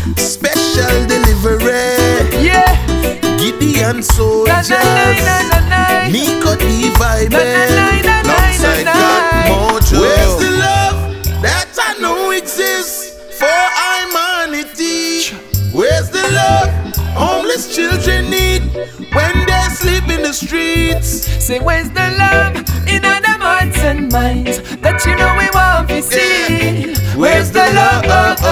Special delivery. Yeah. Gideon soldiers. Nico D vibe. Alongside God Mojo. Where's the love that I know exists for humanity? Where's the love homeless children need when they sleep in the streets? Say where's the love in other hearts and minds that you know we want to see? Where's the love?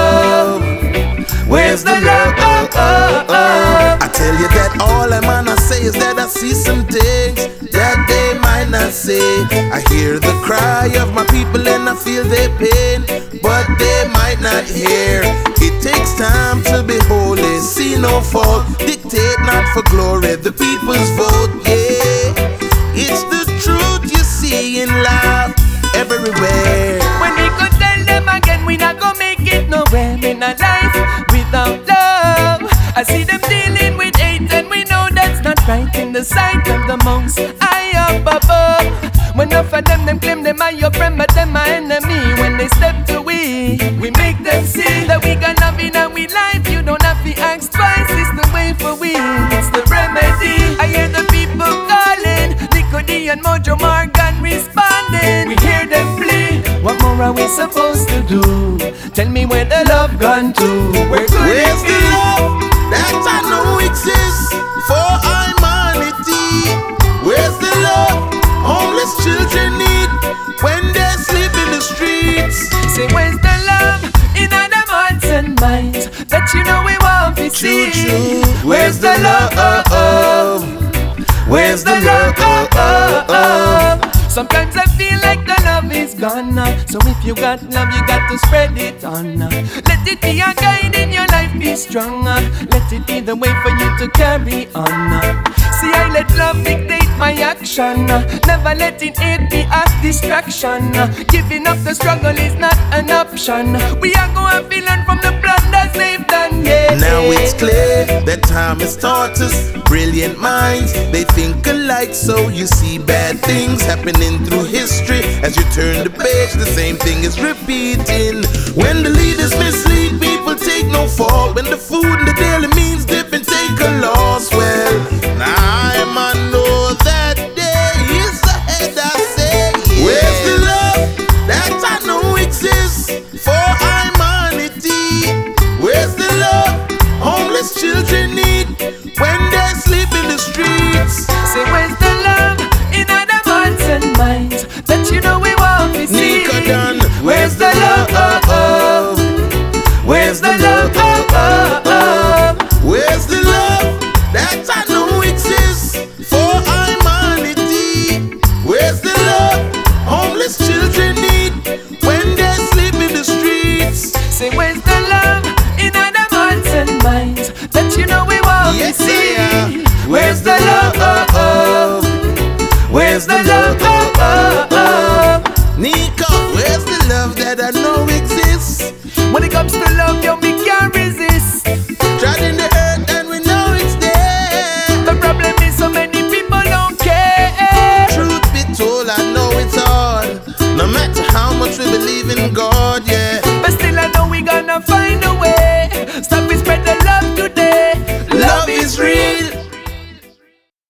Where's the love? I tell you that all I'm gonna say is that I see some things that they might not say. I hear the cry of my people and I feel their pain, but they might not hear. It takes time to be holy, see no fault, dictate not for glory, the people's vote, yeah. It's the truth you see in life everywhere. When we could tell them again, we not gonna make it nowhere in a life without love. I see them dealing with hate and we know that's not right in the sight of the most high up above. When enough of them claim them are your friend but them are enemy. When they step to we make them see that we got love in our life. You don't have to ask twice, it's the way for we, it's the remedy. I hear the people calling, Nico D and Mojo Morgan responding. We hear them plea, what more are we supposed to do? Tell me where the love gone to. Where's the love that I know exists for humanity? Where's the love homeless children need when they sleep in the streets? Say where's the love in other hearts and minds that you know we want to see? Where's the love? Where's the love? Sometimes I feel like the love is gone. So if you got love, you got to spread it on. Let it be a guide in your life, be strong. Let it be the way for you to carry on. See, I let love dictate my action. Never letting it be a distraction. Giving up the struggle is not an option. We are going to learn from the blunders they've done, yeah. Now it's clear that time has taught us brilliant minds. They think alike, so you see bad things happening through history. As you turn the page, the same thing is repeating. When the leaders mislead, people take no fault. When the food and the daily